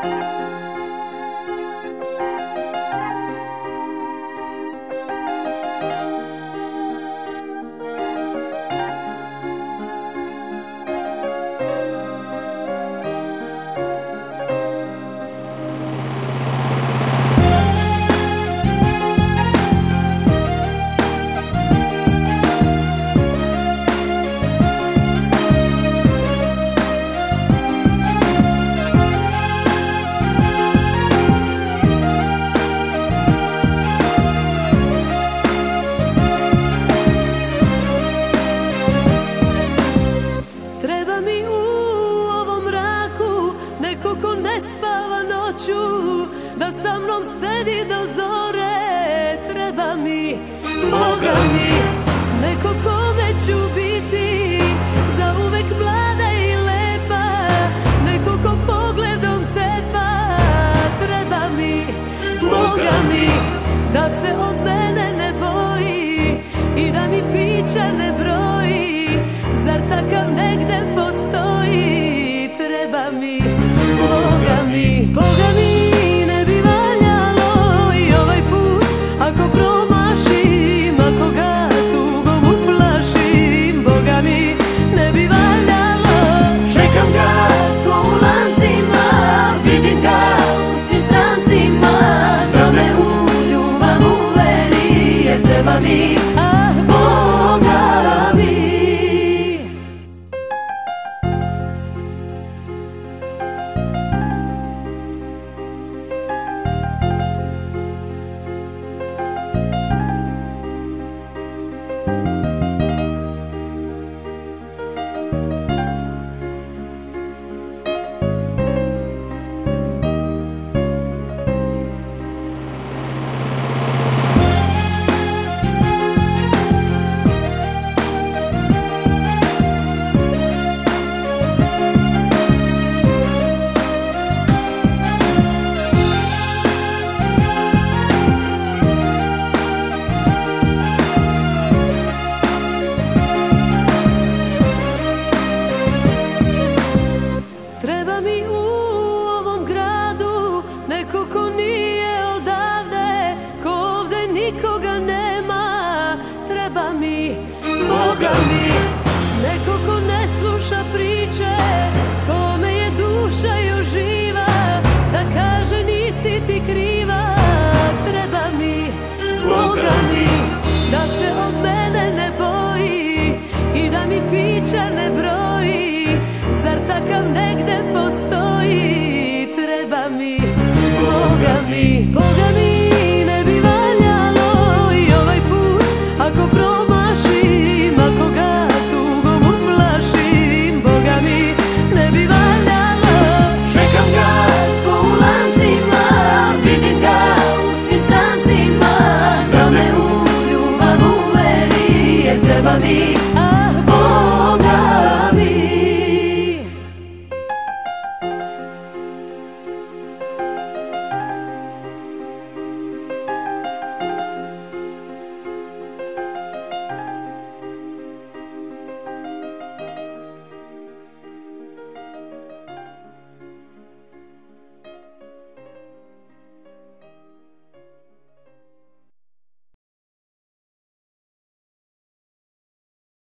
Da sa mnom sedi do zore. Treba mi, Boga mi, neko kome ću biti zauvek mlada i lepa, neko ko pogledom tepa. Treba mi, Boga mi, da se od mene ne boji i da mi pića ne broji. Zar takav negde postoji? Treba mi, Boga mi, Boga mi. Treba mi u ovom gradu neko ko nije odavde, ko ovde nikoga nema. Treba mi, Boga mi, neko ko ne sluša priče, kome je duša još živa, da kaže nisi ti kriva. Treba mi, Boga mi, da se od mene ne boji i da mi pića ne broji. Zar takav negde postoji? Treba mi, Boga mi.